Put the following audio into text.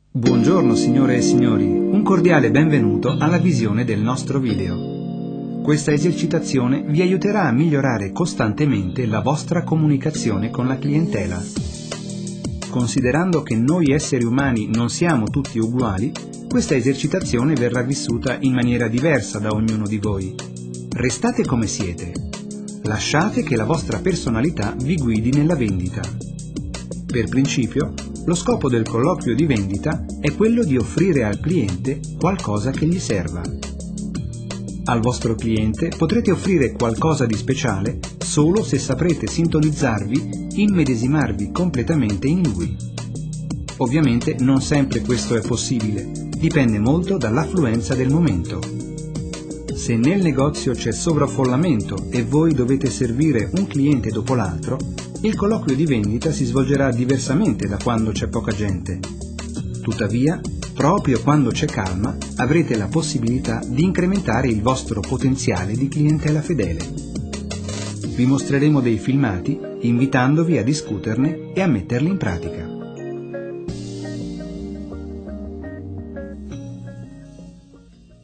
Buongiorno signore e signori, un cordiale benvenuto alla visione del nostro video. Questa esercitazione vi aiuterà a migliorare costantemente la vostra comunicazione con la clientela. Considerando che noi esseri umani non siamo tutti uguali, questa esercitazione verrà vissuta in maniera diversa da ognuno di voi. Restate come siete. Lasciate che la vostra personalità vi guidi nella vendita. Per principio, lo scopo del colloquio di vendita è quello di offrire al cliente qualcosa che gli serva. Al vostro cliente potrete offrire qualcosa di speciale solo se saprete sintonizzarvi, immedesimarvi completamente in lui. Ovviamente non sempre questo è possibile, dipende molto dall'affluenza del momento. Se nel negozio c'è sovraffollamento e voi dovete servire un cliente dopo l'altro, il colloquio di vendita si svolgerà diversamente da quando c'è poca gente. Tuttavia, proprio quando c'è calma, avrete la possibilità di incrementare il vostro potenziale di clientela fedele. Vi mostreremo dei filmati, invitandovi a discuterne e a metterli in pratica.